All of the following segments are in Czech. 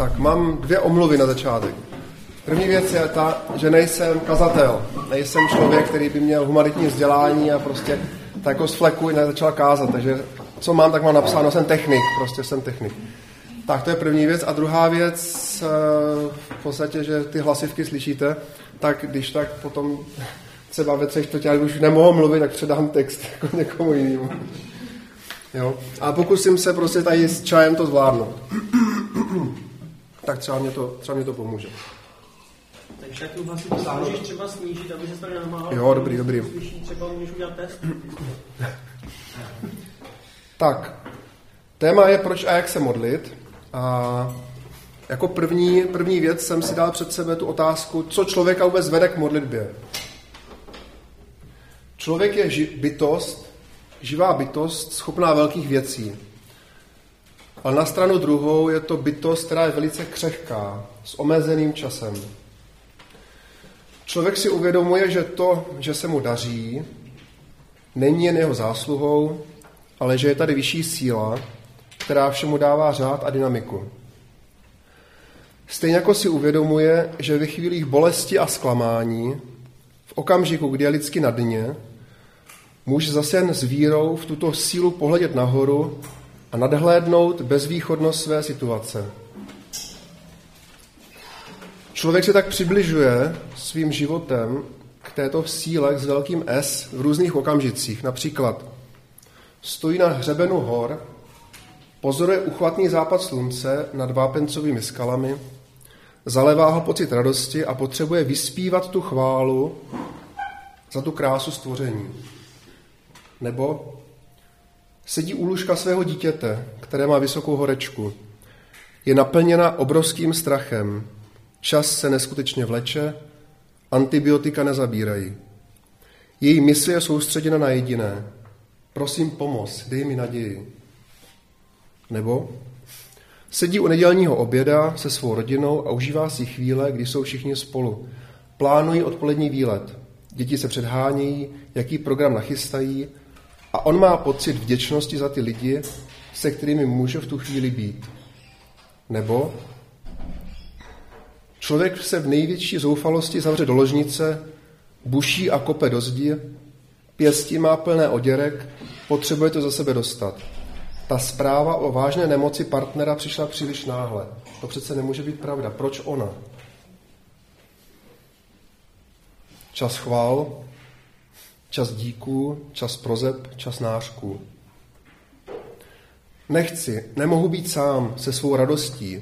Tak, mám 2 omluvy na začátek. První věc je ta, že nejsem kazatel. Nejsem člověk, který by měl humanitní vzdělání a prostě tak jako z fleku nezačal kázat. Takže co mám, tak mám napsáno, jsem technik. Prostě jsem technik. Tak to je první věc. A druhá věc, v podstatě, že ty hlasivky slyšíte, tak když tak potom třeba ve 3/4, když už nemohu mluvit, tak předám text jako někomu jinému. Jo? A pokusím se prostě tady s čajem to zvládnout. Tak třeba mě to pomůže. Takže tu hlasivku můžeš třeba snížit, aby se tady namáhal. Jo, dobrý. Třeba můžeš udělat test. Tak, téma je proč a jak se modlit. A jako první věc jsem si dal před sebe tu otázku, co člověka vůbec vede k modlitbě. Člověk je živá bytost, schopná velkých věcí. Ale na stranu druhou je to bytost, která je velice křehká, s omezeným časem. Člověk si uvědomuje, že to, že se mu daří, není jen jeho zásluhou, ale že je tady vyšší síla, která všemu dává řád a dynamiku. Stejně jako si uvědomuje, že ve chvílích bolesti a zklamání, v okamžiku, kdy je lidsky na dně, může zase jen s vírou v tuto sílu pohledět nahoru a nadhlédnout bezvýchodnost své situace. Člověk se tak přibližuje svým životem k této síle s velkým S v různých okamžicích. Například stojí na hřebenu hor, pozoruje uchvatný západ slunce nad vápencovými skalami, zalevá ho pocit radosti a potřebuje vyspívat tu chválu za tu krásu stvoření. Nebo sedí u lůžka svého dítěte, které má vysokou horečku. Je naplněna obrovským strachem. Čas se neskutečně vleče, antibiotika nezabírají. Její mysl je soustředěna na jediné. Prosím, pomoz, dej mi naději. Nebo sedí u nedělního oběda se svou rodinou a užívá si chvíle, kdy jsou všichni spolu. Plánují odpolední výlet. Děti se předhánějí, jaký program nachystají a on má pocit vděčnosti za ty lidi, se kterými může v tu chvíli být. Nebo člověk se v největší zoufalosti zavře do ložnice, buší a kope do zdi, pěstí má plné oděrek, potřebuje to za sebe dostat. Ta zpráva o vážné nemoci partnera přišla příliš náhle. To přece nemůže být pravda. Proč ona? Čas chvál, čas díků, čas prozeb, čas nářků. Nemohu být sám se svou radostí,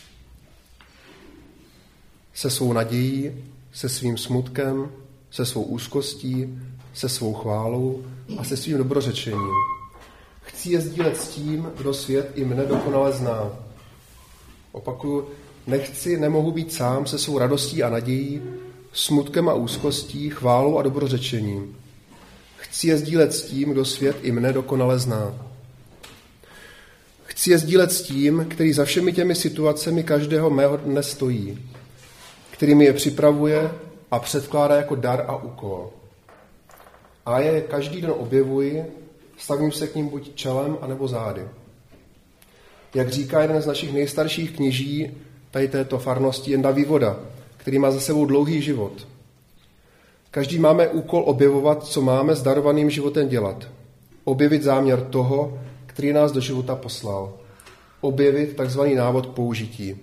se svou nadějí, se svým smutkem, se svou úzkostí, se svou chválou a se svým dobrořečením. Chci je sdílet s tím, kdo svět i mne dokonale zná. Opakuju, nemohu být sám se svou radostí a nadějí, smutkem a úzkostí, chválou a dobrořečením. Chci je sdílet s tím, kdo svět i mne dokonale zná. Chci je sdílet s tím, který za všemi těmi situacemi každého mého dne stojí, který mi je připravuje a předkládá jako dar a úkol. A je každý den objevuji, stavím se k ním buď čelem, anebo zády. Jak říká jeden z našich nejstarších kněží tady této farnosti, Jenda Vývoda, který má za sebou dlouhý život. Každý máme úkol objevovat, co máme s darovaným životem dělat. Objevit záměr toho, který nás do života poslal. Objevit takzvaný návod použití.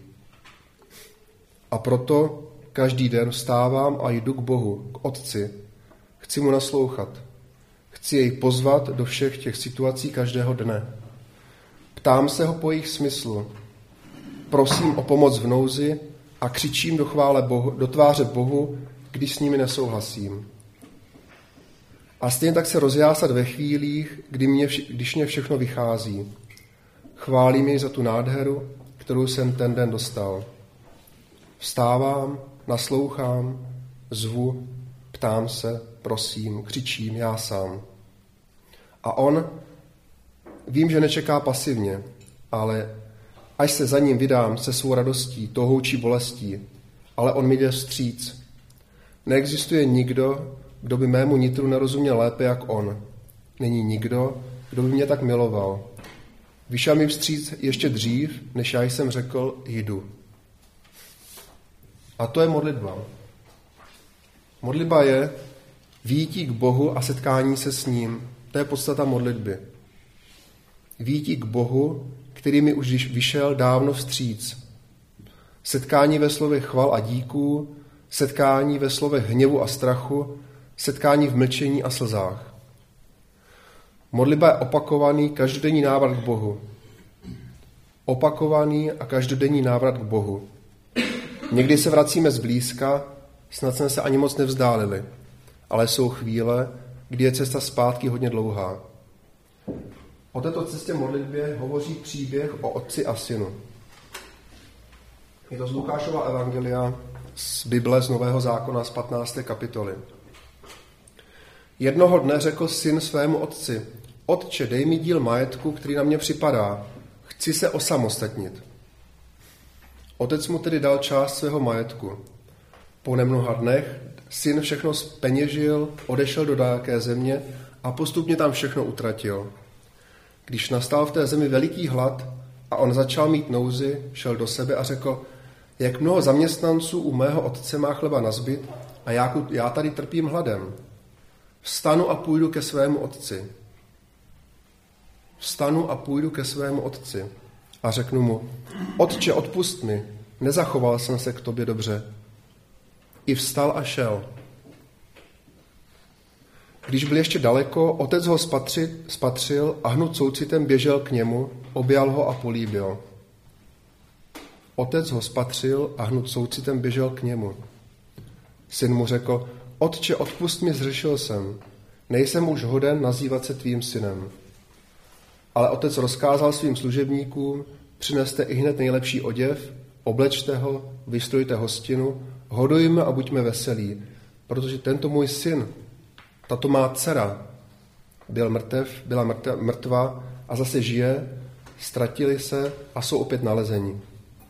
A proto každý den vstávám a jdu k Bohu, k Otci. Chci mu naslouchat. Chci jej pozvat do všech těch situací každého dne. Ptám se ho po jejich smyslu. Prosím o pomoc v nouzi a křičím do tváře Bohu, když s nimi nesouhlasím. A stejně tak se rozjásat ve chvílích, když mě všechno vychází. Chválím jej za tu nádheru, kterou jsem ten den dostal. Vstávám, naslouchám, zvu, ptám se, prosím, křičím, já sám. A on, vím, že nečeká pasivně, ale až se za ním vydám se svou radostí, touhou či bolestí, ale on mi jde vstříc. Neexistuje nikdo, kdo by mému nitru nerozuměl lépe jak on. Není nikdo, kdo by mě tak miloval. Vyšel mi vstříc ještě dřív, než já jsem řekl, jdu. A to je modlitba. Modlitba je výjití k Bohu a setkání se s ním. To je podstata modlitby. Výjití k Bohu, který mi už vyšel dávno vstříc. Setkání ve slovech chval a díků, setkání ve slovech hněvu a strachu, setkání v mlčení a slzách. Modlitba je opakovaný každodenní návrat k Bohu. Opakovaný a každodenní návrat k Bohu. Někdy se vracíme zblízka, snad jsme se ani moc nevzdálili, ale jsou chvíle, kdy je cesta zpátky hodně dlouhá. O této cestě modlitbě hovoří příběh o otci a synu. Je to z Lukášova evangelia z Bible z Nového zákona z 15. kapitoly. Jednoho dne řekl syn svému otci: Otče, dej mi díl majetku, který na mě připadá. Chci se osamostatnit. Otec mu tedy dal část svého majetku. Po nemnoha dnech syn všechno zpeněžil, odešel do daleké země a postupně tam všechno utratil. Když nastal v té zemi veliký hlad a on začal mít nouzi, šel do sebe a řekl: Jak mnoho zaměstnanců u mého otce má chleba nazbyt a já tady trpím hladem. Vstanu a půjdu ke svému otci. Vstanu a půjdu ke svému otci a řeknu mu: Otče, odpusť mi, nezachoval jsem se k tobě dobře. I vstal a šel. Když byl ještě daleko, otec ho spatřil a hned soucitem běžel k němu, objal ho a políbil. Otec ho spatřil a hned soucitem běžel k němu. Syn mu řekl: Otče, odpusť mi, zřešil jsem. Nejsem už hoden nazývat se tvým synem. Ale otec rozkázal svým služebníkům: Přineste ihned nejlepší oděv, oblečte ho, vystrojte hostinu, hodujme a buďme veselí, protože tento můj syn, tato má dcera, byla mrtvá a zase žije, ztratili se a jsou opět nalezeni.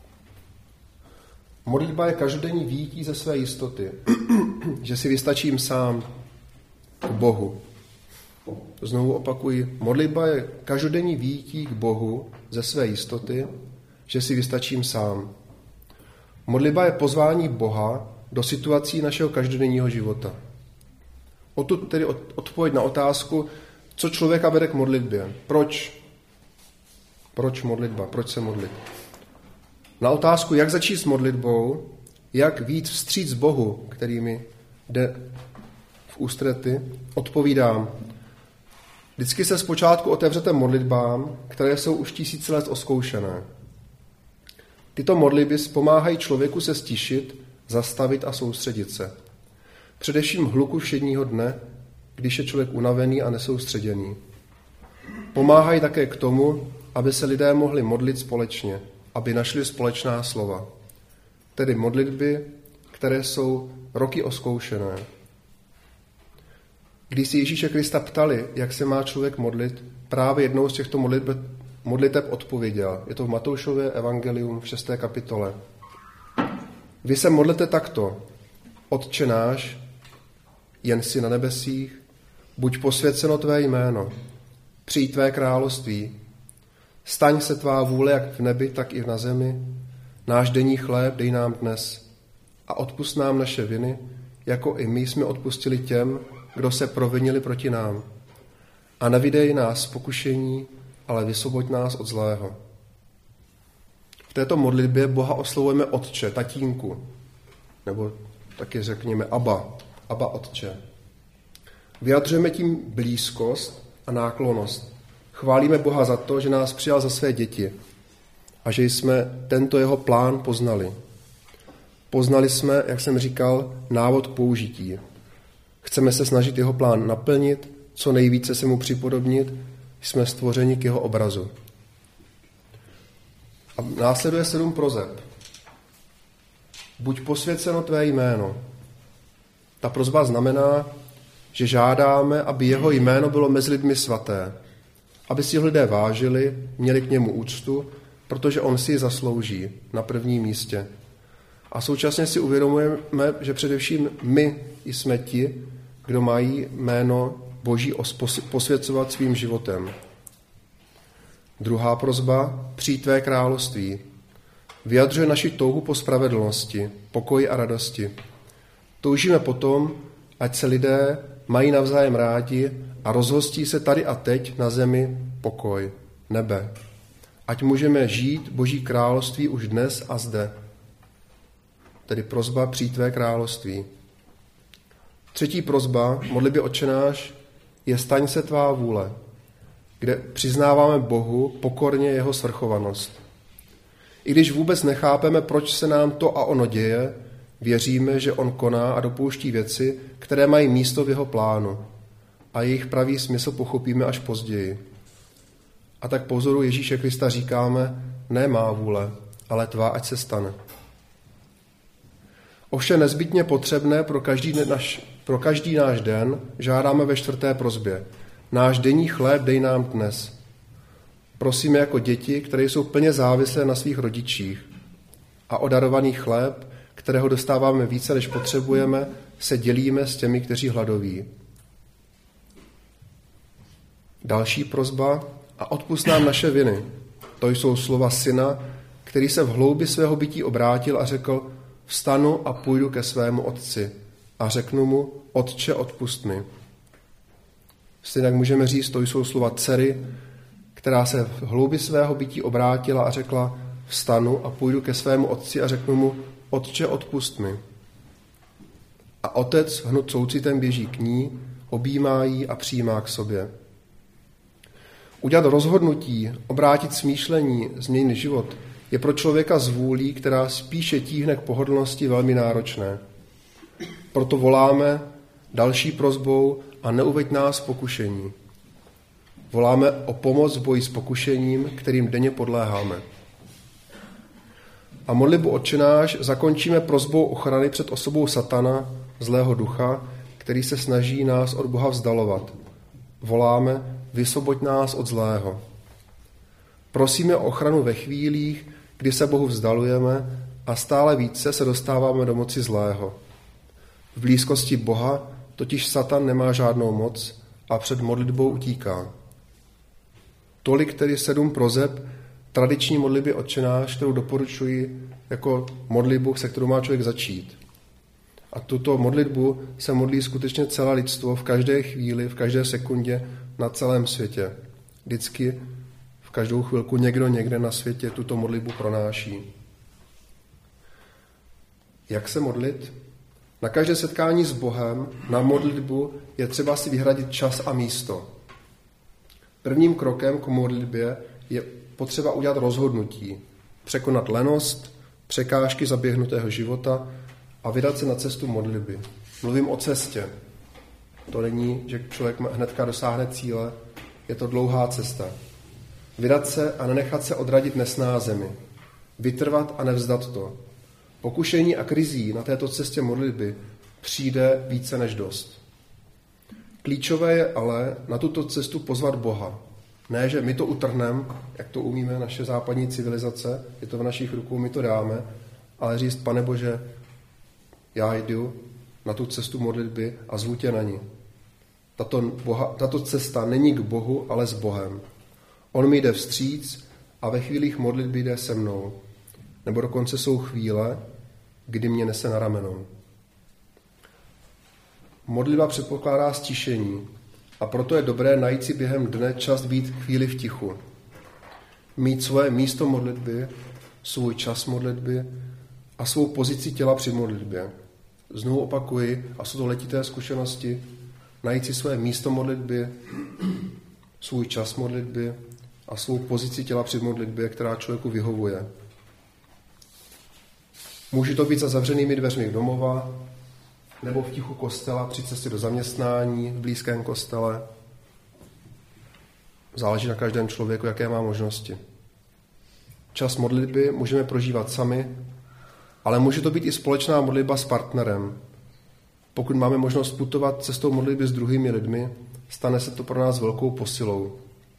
Modlitba je každodenní výjití ze své jistoty, že si vystačím sám k Bohu. Znovu opakuji, modlitba je každodenní výjití k Bohu ze své jistoty, že si vystačím sám. Modlitba je pozvání Boha do situací našeho každodenního života. Odtud tedy odpověď na otázku, co člověka vede k modlitbě. Proč? Proč modlitba? Proč se modlit? Na otázku, jak začít s modlitbou, jak vyjít vstříc Bohu, který mi jde v ústrety, odpovídám: Vždycky se zpočátku otevřete modlitbám, které jsou už 1000 let oskoušené. Tyto modlitby pomáhají člověku se stišit, zastavit a soustředit se. Především hluku všedního dne, když je člověk unavený a nesoustředěný. Pomáhají také k tomu, aby se lidé mohli modlit společně, aby našli společná slova. Tedy modlitby, které jsou roky oskoušené. Když si Ježíše Krista ptali, jak se má člověk modlit, právě jednou z těchto modliteb odpověděl. Je to v Matoušově evangelium v 6. kapitole. Vy se modlete takto: Otče náš, jen si na nebesích, buď posvěceno tvé jméno, přijď tvé království, staň se tvá vůle jak v nebi, tak i na zemi, náš denní chléb dej nám dnes a odpusť nám naše viny, jako i my jsme odpustili těm, kdo se provinili proti nám. A nevydej nás pokušení, ale vysvoboď nás od zlého. V této modlitbě Boha oslovujeme Otče, tatínku, nebo taky řekněme Abba Otče. Vyjadřujeme tím blízkost a náklonnost. Chválíme Boha za to, že nás přijal za své děti a že jsme tento jeho plán poznali. Poznali jsme, jak jsem říkal, návod k použití. Chceme se snažit jeho plán naplnit, co nejvíce se mu připodobnit, jsme stvořeni k jeho obrazu. A následuje 7 proseb. Buď posvěceno tvé jméno. Ta prosba znamená, že žádáme, aby jeho jméno bylo mezi lidmi svaté, aby si ho lidé vážili, měli k němu úctu, protože on si ji zaslouží na prvním místě. A současně si uvědomujeme, že především my jsme ti, kdo mají jméno Boží posvěcovat svým životem. Druhá prosba: přijď tvé království. vyjadřuje naši touhu po spravedlnosti, pokoji a radosti. Toužíme potom, ať se lidé mají navzájem rádi a rozhostí se tady a teď na zemi pokoj, nebe. Ať můžeme žít Boží království už dnes a zde. Tedy prosba přijď tvé království. Třetí prosba, modlitbě Otče náš, je staň se tvá vůle, kde přiznáváme Bohu pokorně jeho svrchovanost. I když vůbec nechápeme, proč se nám to a ono děje, věříme, že on koná a dopouští věci, které mají místo v jeho plánu a jejich pravý smysl pochopíme až později. A tak po vzoru Ježíše Krista říkáme, ne má vůle, ale tvá ať se stane. Ovšem nezbytně potřebné pro každý náš den žádáme ve čtvrté prosbě. Náš denní chléb dej nám dnes. Prosíme jako děti, které jsou plně závislé na svých rodičích. A o darovaný chléb, kterého dostáváme více, než potřebujeme, se dělíme s těmi, kteří hladoví. Další prosba, a odpusť nám naše viny. To jsou slova syna, který se v hloubi svého bytí obrátil a řekl, vstanu a půjdu ke svému otci a řeknu mu, Otče, odpusť mi. Stejně jak můžeme říct, to jsou slova dcery, která se v hloubi svého bytí obrátila a řekla, vstanu a půjdu ke svému otci a řeknu mu, Otče, odpusť mi. A otec hned soucitem běží k ní, objímá ji a přijímá k sobě. Udělat rozhodnutí, obrátit smýšlení, změnit život je pro člověka zvůlí, která spíše tíhne k pohodlnosti, velmi náročné. Proto voláme další prosbou a neuveď nás v pokušení. Voláme o pomoc v boji s pokušením, kterým denně podléháme. A modlitbu Otče náš zakončíme prosbou ochrany před osobou satana, zlého ducha, který se snaží nás od Boha vzdalovat. Voláme, vysvoboď nás od zlého. Prosíme o ochranu ve chvílích, kdy se Bohu vzdalujeme a stále více se dostáváme do moci zlého. V blízkosti Boha totiž satan nemá žádnou moc a před modlitbou utíká. Tolik tedy 7 proseb tradiční modlitby Otče náš, kterou doporučuji jako modlitbu, se kterou má člověk začít. A tuto modlitbu se modlí skutečně celé lidstvo v každé chvíli, v každé sekundě na celém světě. Vždycky v každou chvilku někdo někde na světě tuto modlitbu pronáší. Jak se modlit? Na každé setkání s Bohem, na modlitbu je třeba si vyhradit čas a místo. Prvním krokem k modlitbě je potřeba udělat rozhodnutí, překonat lenost, překážky zaběhnutého života a vydat se na cestu modlitby. Mluvím o cestě. To není, že člověk hnedka dosáhne cíle, je to dlouhá cesta. Vydat se a nenechat se odradit nesnázemi. Vytrvat a nevzdat to. Pokušení a krizí na této cestě modlitby přijde více než dost. Klíčové je ale na tuto cestu pozvat Boha. Ne, že my to utrhneme, jak to umíme naše západní civilizace, je to v našich rukou, my to dáme, ale říct, Pane Bože, já jdu na tu cestu modlitby a zvu tě na ní. Tato cesta není k Bohu, ale s Bohem. On mi jde vstříc a ve chvílích modlitby jde se mnou. Nebo dokonce jsou chvíle, kdy mě nese na ramenou. Modlitba předpokládá stišení a proto je dobré najít si během dne čas být chvíli v tichu. Mít svoje místo modlitby, svůj čas modlitby a svou pozici těla při modlitbě. Znovu opakuji, a jsou to letité zkušenosti, najít si svoje místo modlitby, svůj čas modlitby a svou pozici těla při modlitbě, která člověku vyhovuje. Může to být za zavřenými dveřmi domova, nebo v tichu kostela při cestě do zaměstnání, v blízkém kostele. Záleží na každém člověku, jaké má možnosti. Čas modlitby můžeme prožívat sami, ale může to být i společná modlitba s partnerem. Pokud máme možnost putovat cestou modlitby s druhými lidmi, stane se to pro nás velkou posilou.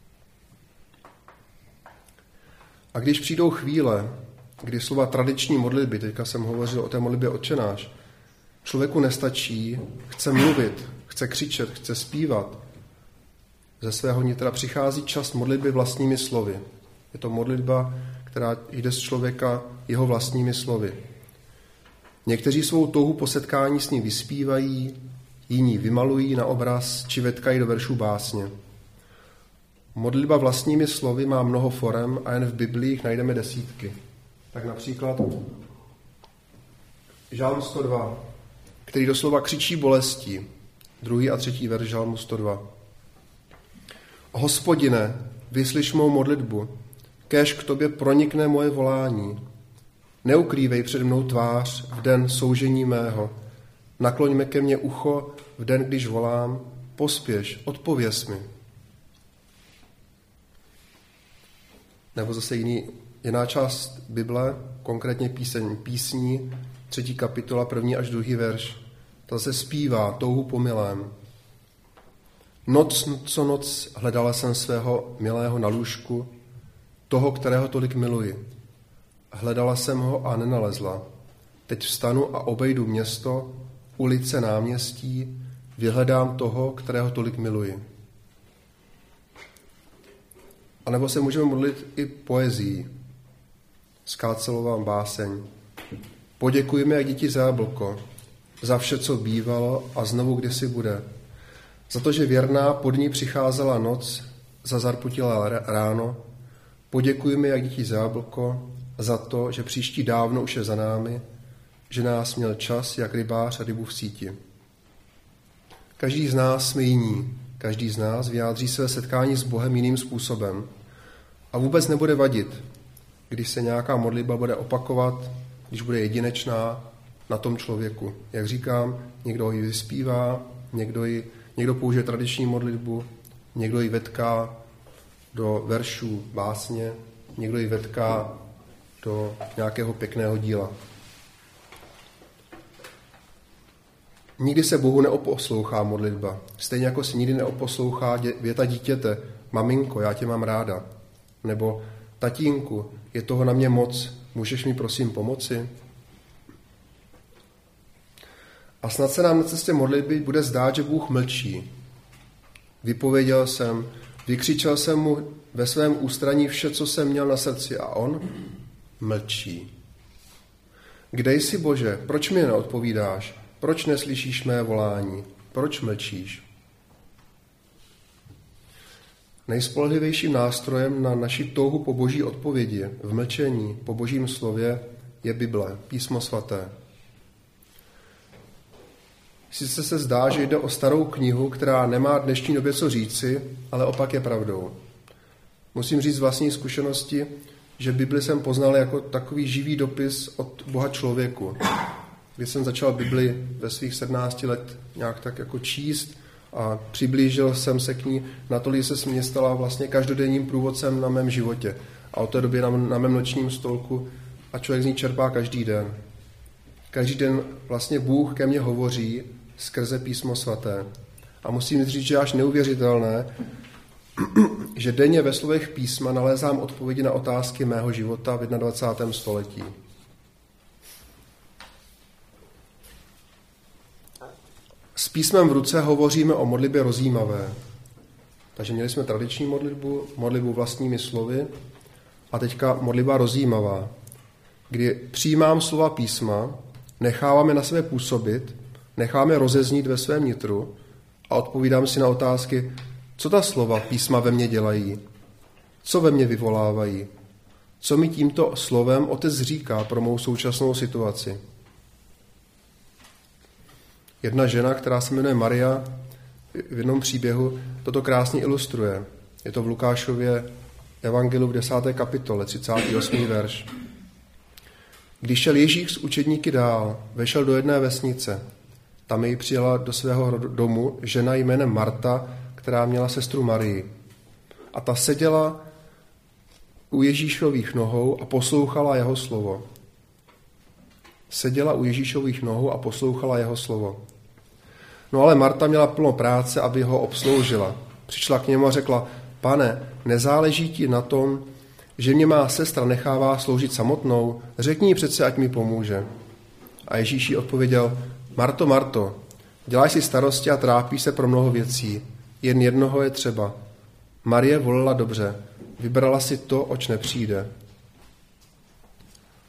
A když přijdou chvíle, kdy slova tradiční modlitby, teďka jsem hovořil o té modlitbě Otče náš, člověku nestačí, chce mluvit, chce křičet, chce zpívat. Ze svého nitra přichází čas modlitby vlastními slovy. Je to modlitba, která jde z člověka jeho vlastními slovy. Někteří svou touhu po setkání s ním vyspívají, jiní vymalují na obraz či vetkají do veršů básně. Modlitba vlastními slovy má mnoho forem a jen v Biblii najdeme desítky. Tak například Žalm 102, který doslova křičí bolestí. 2. a 3. verš Žalmu 102. Hospodine, vyslyš mou modlitbu, kéž k tobě pronikne moje volání. Neukrývej před mnou tvář v den soužení mého. Nakloňme ke mně ucho v den, když volám. Pospěš, odpověz mi. Nebo zase jiná část Bible, konkrétně písní, 3. kapitola, 1. až 2. verš. Ta se zpívá touhu po milém. Noc co noc hledala jsem svého milého na lůžku, toho, kterého tolik miluji. Hledala jsem ho a nenalezla. Teď vstanu a obejdu město, ulice, náměstí, vyhledám toho, kterého tolik miluji. A nebo se můžeme modlit i poezií. Skácelová báseň. Poděkujeme jak děti za jablko, za vše, co bývalo a znovu kdysi bude. Za to, že věrná pod ní přicházela noc, za zarputila ráno. Poděkujeme jak děti za jablko, za to, že příští dávno už je za námi, že nás měl čas jak rybář a rybu v síti. Každý z nás jsme jiní, každý z nás vyjádří své setkání s Bohem jiným způsobem. A vůbec nebude vadit, když se nějaká modlitba bude opakovat, když bude jedinečná na tom člověku. Jak říkám, někdo ji vyspívá, někdo použije tradiční modlitbu, někdo ji vetká do veršů básně, někdo ji vetká do nějakého pěkného díla. Nikdy se Bohu neoposlouchá modlitba. Stejně jako si nikdy neoposlouchá věta dítěte, maminko, já tě mám ráda. Nebo tatínku, je toho na mě moc, můžeš mi prosím pomoci? A snad se nám na cestě modlitby bude zdát, že Bůh mlčí. Vypověděl jsem, vykřičel jsem mu ve svém ústraní vše, co jsem měl na srdci a on mlčí. Kde jsi, Bože, proč mi neodpovídáš? Proč neslyšíš mé volání? Proč mlčíš? Nejspolehlivějším nástrojem na naši touhu po boží odpovědi, v mlčení, po božím slově, je Bible, Písmo svaté. Sice se zdá, že jde o starou knihu, která nemá v dnešní době co říci, ale opak je pravdou. Musím říct z vlastní zkušenosti, že Bibli jsem poznal jako takový živý dopis od Boha člověku. Když jsem začal Bibli ve svých 17 let nějak tak jako číst a přiblížil jsem se k ní, natolik se mě stala vlastně každodenním průvodcem na mém životě. A od té doby na mém nočním stolku a člověk z ní čerpá každý den. Každý den vlastně Bůh ke mně hovoří skrze Písmo svaté. A musím říct, že až neuvěřitelné, že denně ve slovech písma nalézám odpovědi na otázky mého života v 21. století. S písmem v ruce hovoříme o modlitbě rozjímavé. Takže měli jsme tradiční modlitbu vlastními slovy a teďka modlitba rozjímavá, kdy přijímám slova písma, nechávám je na sebe působit, nechám je rozeznít ve svém nitru a odpovídám si na otázky, co ta slova písma ve mně dělají, co ve mně vyvolávají, co mi tímto slovem Otec říká pro mou současnou situaci. Jedna žena, která se jmenuje Maria, v jednom příběhu toto krásně ilustruje. Je to v Lukášově evangeliu v 10. kapitole, 38. verš. Když šel Ježíš s učedníky dál, vešel do jedné vesnice. Tam jej přijela do svého domu žena jménem Marta, která měla sestru Marii. A ta seděla u Ježíšových nohou a poslouchala jeho slovo. Seděla u Ježíšových nohou a poslouchala jeho slovo. No ale Marta měla plno práce, aby ho obsloužila. Přišla k němu a řekla, Pane, nezáleží ti na tom, že mě má sestra nechává sloužit samotnou? Řekni jí přece, ať mi pomůže. A Ježíš jí odpověděl, Marto, Marto, děláš si starosti a trápíš se pro mnoho věcí. Jen jednoho je třeba. Marie volila dobře, vybrala si to, oč nepřijde.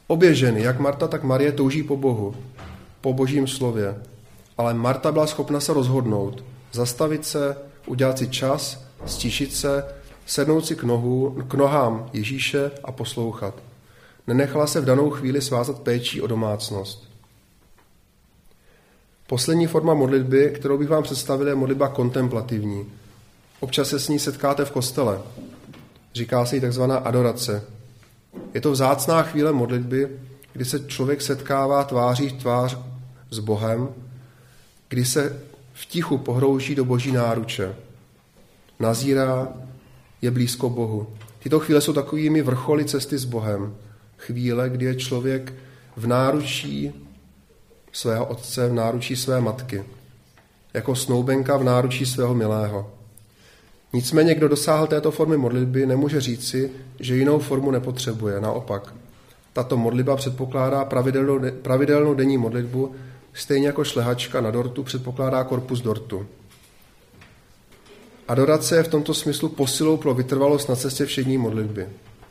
Obě ženy, jak Marta, tak Marie, touží po Bohu, po Božím slově. Ale Marta byla schopna se rozhodnout, zastavit se, udělat si čas, stišit se, sednout si k nohám Ježíše a poslouchat. Nenechala se v danou chvíli svázat péčí o domácnost. Poslední forma modlitby, kterou bych vám představil, je modlitba kontemplativní. Občas se s ní setkáte v kostele. Říká se jí takzvaná adorace. Je to vzácná chvíle modlitby, kdy se člověk setkává tváří v tvář s Bohem, kdy se v tichu pohrouží do Boží náruče. Nazírá, je blízko Bohu. Tyto chvíle jsou takovými vrcholy cesty s Bohem. Chvíle, kdy je člověk v náručí svého otce, v náručí své matky. Jako snoubenka v náručí svého milého. Nicméně, kdo dosáhl této formy modlitby, nemůže říci, že jinou formu nepotřebuje. Naopak, tato modlitba předpokládá pravidelnou denní modlitbu, stejně jako šlehačka na dortu předpokládá korpus dortu. Adorace je v tomto smyslu posilou pro vytrvalost na cestě všední modlitby.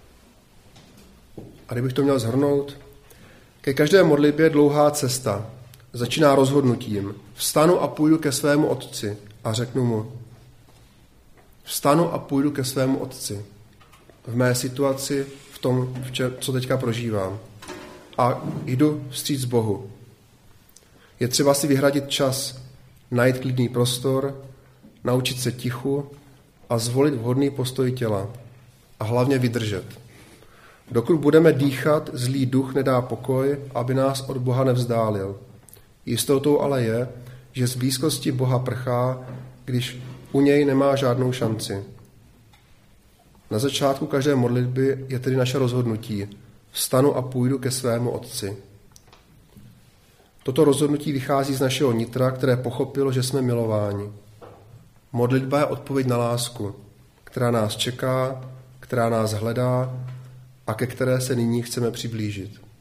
A kdybych to měl shrnout, ke každé modlitbě je dlouhá cesta. Začíná rozhodnutím. Vstanu a půjdu ke svému otci a řeknu mu, vstanu a půjdu ke svému otci. V mé situaci, v tom, co teďka prožívám. A jdu vstříc Bohu. Je třeba si vyhradit čas, najít klidný prostor, naučit se tichu a zvolit vhodný postoj těla. A hlavně vydržet. Dokud budeme dýchat, zlý duch nedá pokoj, aby nás od Boha nevzdálil. Jistotou ale je, že z blízkosti Boha prchá, když u něj nemá žádnou šanci. Na začátku každé modlitby je tedy naše rozhodnutí. Vstanu a půjdu ke svému otci. Toto rozhodnutí vychází z našeho nitra, které pochopilo, že jsme milováni. Modlitba je odpověď na lásku, která nás čeká, která nás hledá a ke které se nyní chceme přiblížit.